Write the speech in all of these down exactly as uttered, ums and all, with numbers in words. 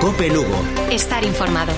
COPE Lugo. Estar informado.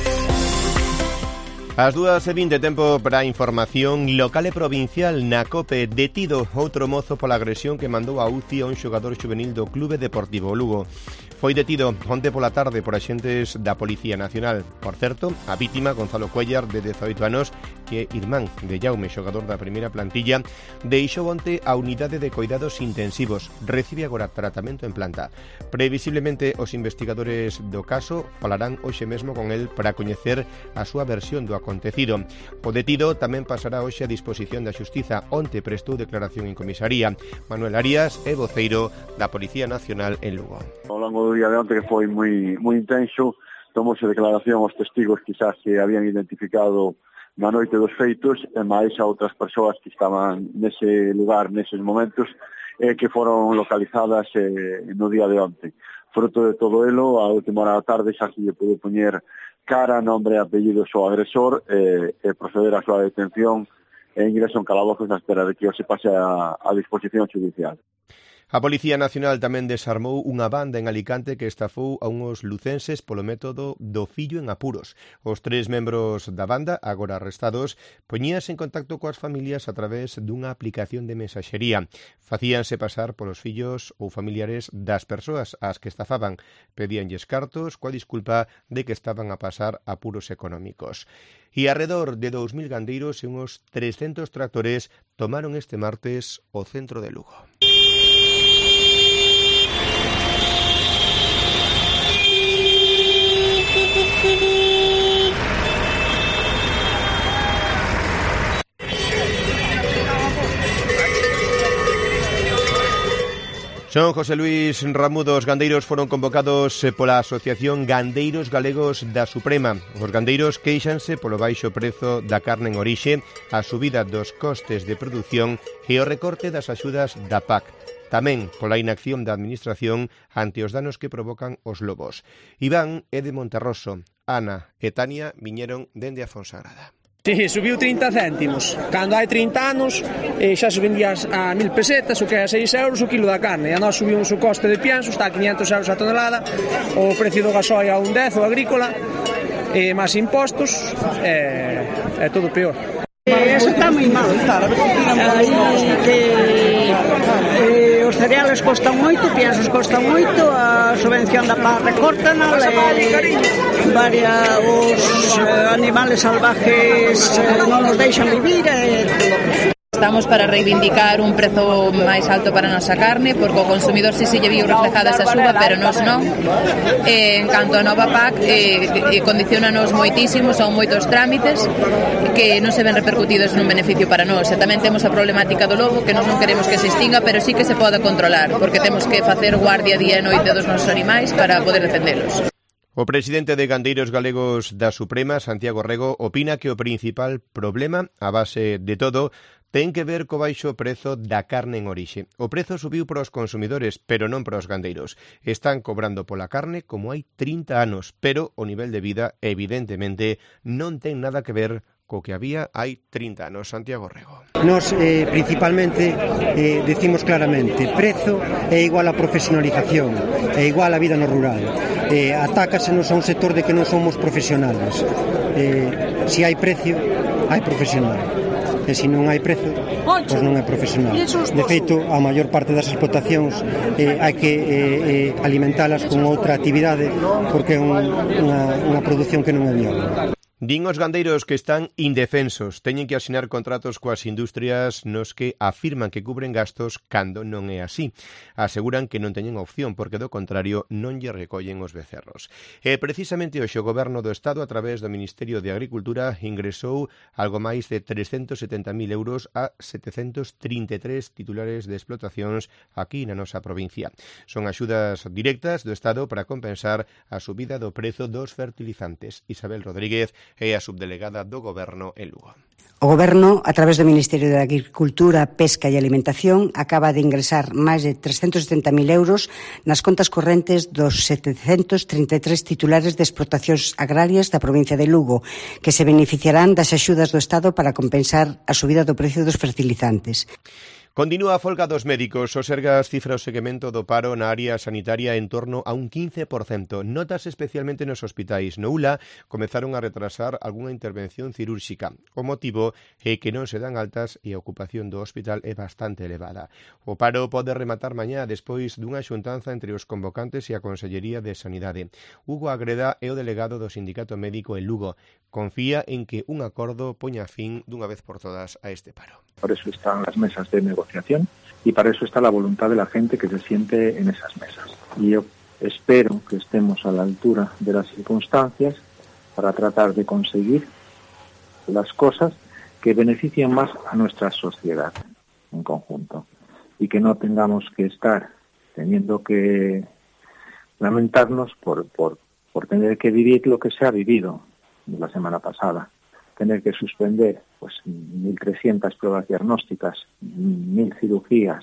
As dúas e vinte, tempo para a información local e provincial na COPE. Detido outro mozo pola agresión que mandou a U C I a un xogador xuvenil do Clube Deportivo Lugo. Foi detido onte pola tarde por axentes da Policía Nacional. Por certo, a vítima, Gonzalo Cuellar, de dezaoito anos, que é irmán de Jaume, xogador da primeira plantilla, deixou onte a unidade de cuidados intensivos. Recibe agora tratamento en planta. Previsiblemente, os investigadores do caso falarán hoxe mesmo con el para coñecer a súa versión do acontecido. O detido tamén pasará hoxe a disposición da Xustiza. Onte prestou declaración en comisaría. Manuel Arias é voceiro da Policía Nacional en Lugo. Ao longo do día de onte, que foi moi moi intenso, tomouse declaración aos testigos quizás que habían identificado na noite dos feitos e máis a outras persoas que estaban nese lugar neses momentos e que foron localizadas eh, no día de onte. Fruto de todo elo, a última hora da tarde xa se lle pudo poñer cara, nombre e apellidos ao agresor e, e proceder á súa detención e ingreso en calabozos a espera de que se pase a, a disposición judicial. A Policía Nacional tamén desarmou unha banda en Alicante que estafou a unhos lucenses polo método do fillo en apuros. Os tres membros da banda, agora arrestados, poñíanse en contacto coas familias a través dunha aplicación de mensaxería. Facíanse pasar polos fillos ou familiares das persoas ás que estafaban. Pedíanlles cartos coa disculpa de que estaban a pasar apuros económicos. E arredor de dous mil gandeiros e uns trescentos tractores tomaron este martes o centro de Lugo. Son José Luis Ramudo. Os gandeiros foron convocados pola Asociación Gandeiros Galegos da Suprema. Os gandeiros queixanse polo baixo prezo da carne en orixe, a subida dos costes de produción e o recorte das axudas da P A C. Tamén pola inacción da Administración ante os danos que provocan os lobos. Iván é de Monterroso. Ana e Tania viñeron dende a Fonsagrada. Sí, subiu trinta céntimos. Cando hai trinta anos eh, xa se vendía a mil pesetas, o que é seis euros o quilo da carne. E a nós subimos o coste de pienso, está a quinhentos euros a tonelada, o precio do gasoil a un dez, o agrícola, e máis impostos, e é todo peor. Eso está moi mal. Aí que eh, os cereales costan moito, piensos costan moito, a subvención da P A C recórtana, e varios os eh, animales salvajes eh, non nos deixan vivir. Eh. Estamos para reivindicar un prezo máis alto para a nosa carne, porque o consumidor si se lle viu reflejada esa suba, pero nós non. E, en canto a nova P A C, eh, condicionanos moitísimo, son moitos trámites que non se ven repercutidos nun beneficio para nós. E tamén temos a problemática do lobo, que nós non queremos que se extinga, pero sí que se poda controlar, porque temos que facer guardia día e noite dos nosos animais para poder defendelos. O presidente de Gandeiros Galegos da Suprema, Santiago Rego, opina que o principal problema, a base de todo, ten que ver co baixo prezo da carne en orixe. O prezo subiu para os consumidores, pero non para os gandeiros. Están cobrando pola carne como hai trinta anos, pero o nivel de vida, evidentemente, non ten nada que ver co que había hai trinta anos. Santiago Rego. Nos, eh, principalmente, eh, decimos claramente, prezo é igual a profesionalización, é igual a vida no rural. Eh, atácasenos a un sector de que non somos profesionales. Eh, si hai precio, hai profesional. E se non hai prezo, pois non é profesional. De feito, a maior parte das explotacións eh, hai que eh, eh, alimentalas con outra actividade porque é un, unha, unha produción que non é viable. Din os gandeiros que están indefensos, teñen que asinar contratos coas industrias nos que afirman que cubren gastos cando non é así. Aseguran que non teñen opción porque do contrario non lle recollen os becerros. E precisamente hoxe o Goberno do Estado a través do Ministerio de Agricultura ingresou algo máis de trescentos setenta mil euros a setecentos trinta e tres titulares de explotacións aquí na nosa provincia. Son axudas directas do Estado para compensar a subida do prezo dos fertilizantes. Isabel Rodríguez é a subdelegada do Goberno en Lugo. O Goberno, a través do Ministerio de Agricultura, Pesca e Alimentación, acaba de ingresar máis de trescentos setenta mil euros nas contas correntes dos setecentos trinta e tres titulares de explotacións agrarias da provincia de Lugo, que se beneficiarán das axudas do Estado para compensar a subida do precio dos fertilizantes. Continúa a folga dos médicos. O Sergas cifra o segmento do paro na área sanitaria en torno a un quince por cento. Notas especialmente nos hospitais. No U L A comezaron a retrasar algunha intervención cirúrxica. O motivo é que non se dan altas e a ocupación do hospital é bastante elevada. O paro pode rematar mañá despois dunha xuntanza entre os convocantes e a Consellería de Sanidade. Hugo Agreda é o delegado do Sindicato Médico en Lugo. Confía en que un acordo poña fin dunha vez por todas a este paro. Por eso están las mesas de negociación y para eso está la voluntad de la gente que se siente en esas mesas. Y yo espero que estemos a la altura de las circunstancias para tratar de conseguir las cosas que beneficien más a nuestra sociedad en conjunto y que no tengamos que estar teniendo que lamentarnos por, por, por tener que vivir lo que se ha vivido la semana pasada. Tener que suspender pues mil trescientas pruebas diagnósticas, mil cirugías,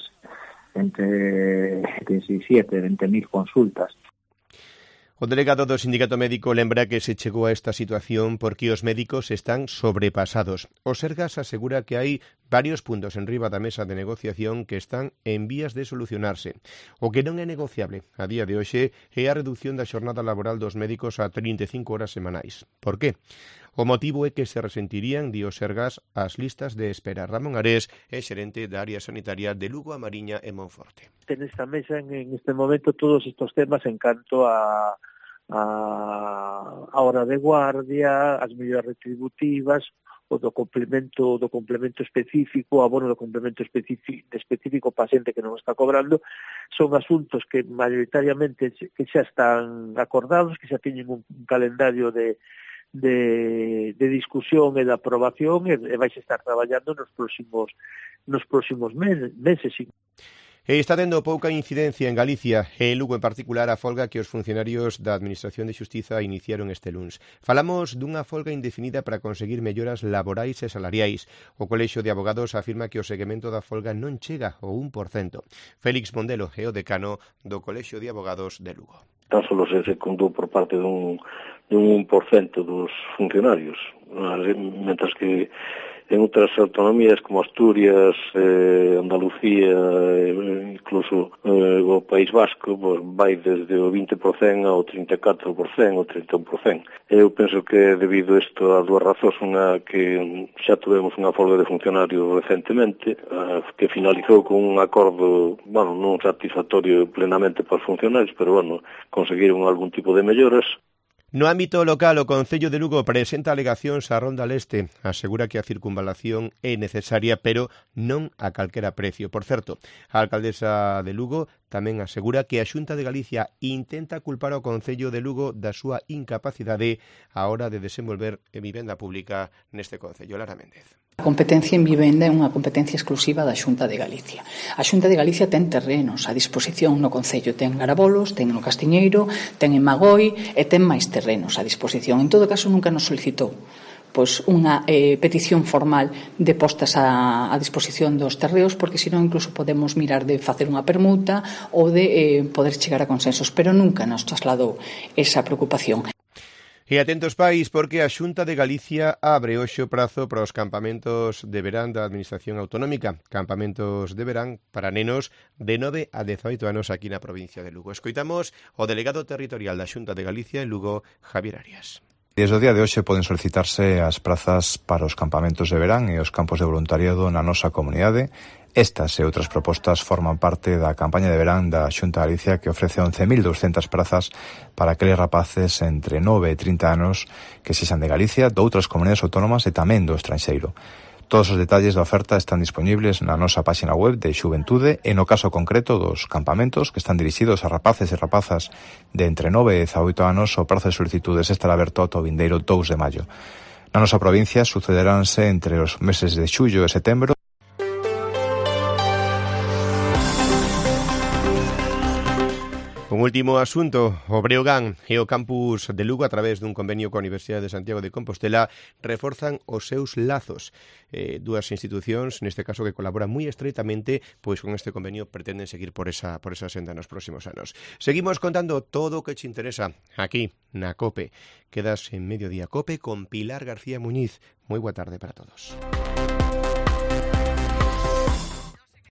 entre diecisiete e veinte mil consultas. O delegado do Sindicato Médico lembra que se chegou a esta situación porque os médicos están sobrepasados. O Sergas asegura que hai varios puntos en riba da mesa de negociación que están en vías de solucionarse. O que non é negociable a día de hoxe é a reducción da xornada laboral dos médicos a trinta e cinco horas semanais. Por qué? O motivo é que se resentirían, di o Sergas, as listas de espera. Ramón Arés é xerente da área sanitaria de Lugo, A Mariña e Monforte. En esta mesa, en este momento, todos estos temas en canto a a, a hora de guardia, as medidas retributivas, o do complemento do complemento específico, o abono do complemento específico, específico paciente que non está cobrando, son asuntos que maioritariamente que xa están acordados, que xa teñen un, un calendario de de, de discusión e de aprobación e, e vais estar traballando nos próximos nos próximos meses, meses. E está tendo pouca incidencia en Galicia e en Lugo en particular a folga que os funcionarios da Administración de Xustiza iniciaron este luns. Falamos dunha folga indefinida para conseguir melloras laborais e salariais. O Colexio de Abogados afirma que o seguimento da folga non chega ao un por cento. Félix Mondelo é o decano do Colexio de Abogados de Lugo. Tan solo se secundou por parte dun, dun un por cento dos funcionarios, mentras que en outras autonomías como Asturias, eh, Andalucía, eh, incluso eh, o País Vasco, pues, vai desde o vinte por cento ao trinta e catro por cento, ao trinta e un por cento. Eu penso que debido a isto a dúas razóns, unha que xa tuvemos unha folga de funcionarios recentemente, eh, que finalizou con un acordo, bueno, non satisfactorio plenamente para os funcionarios, pero, bueno, conseguiron algún tipo de melloras. No ámbito local, o Concello de Lugo presenta alegacións á Ronda Leste. Asegura que a circunvalación é necesaria, pero non a calquera precio. Por certo, a alcaldesa de Lugo tamén asegura que a Xunta de Galicia intenta culpar ao Concello de Lugo da súa incapacidade á hora de desenvolver vivenda pública neste concello. Lara Méndez. A competencia en vivenda é unha competencia exclusiva da Xunta de Galicia. A Xunta de Galicia ten terrenos a disposición no Concello, ten Garabolos, ten no Castiñeiro, ten en Magoi e ten máis terrenos a disposición. En todo caso, nunca nos solicitou pois unha eh, petición formal de postas a, a disposición dos terreos, porque senón incluso podemos mirar de facer unha permuta ou de eh, poder chegar a consensos, pero nunca nos trasladou esa preocupación. E atentos pais, porque a Xunta de Galicia abre hoxe o prazo para os campamentos de verán da Administración Autonómica. Campamentos de verán para nenos de nove a dezaoito anos aquí na provincia de Lugo. Escoitamos o delegado territorial da Xunta de Galicia en Lugo, Javier Arias. Desde o día de hoxe poden solicitarse as prazas para os campamentos de verán e os campos de voluntariado na nosa comunidade. Estas e outras propostas forman parte da campaña de verán da Xunta de Galicia, que ofrece once mil douscentas prazas para aqueles rapaces entre nove e trinta anos que sexan de Galicia, de outras comunidades autónomas e tamén do estranxeiro. Todos os detalles da oferta están disponibles na nosa páxina web de Xuventude e no caso concreto dos campamentos que están dirixidos a rapaces e rapazas de entre nove e dezaoito anos, o prazo de solicitudes estará aberto ata o vindeiro dous de maio. Na nosa provincia sucederánse entre os meses de xullo e setembro. Un último asunto, o Breogán e o campus de Lugo, a través dun convenio coa Universidade de Santiago de Compostela, reforzan os seus lazos. Eh, dúas institucións, neste caso, que colaboran moi estreitamente, pois con este convenio pretenden seguir por esa, por esa senda nos próximos anos. Seguimos contando todo o que te interesa aquí, na COPE. Quedas en Mediodía COPE con Pilar García Muñiz. Moi boa tarde para todos.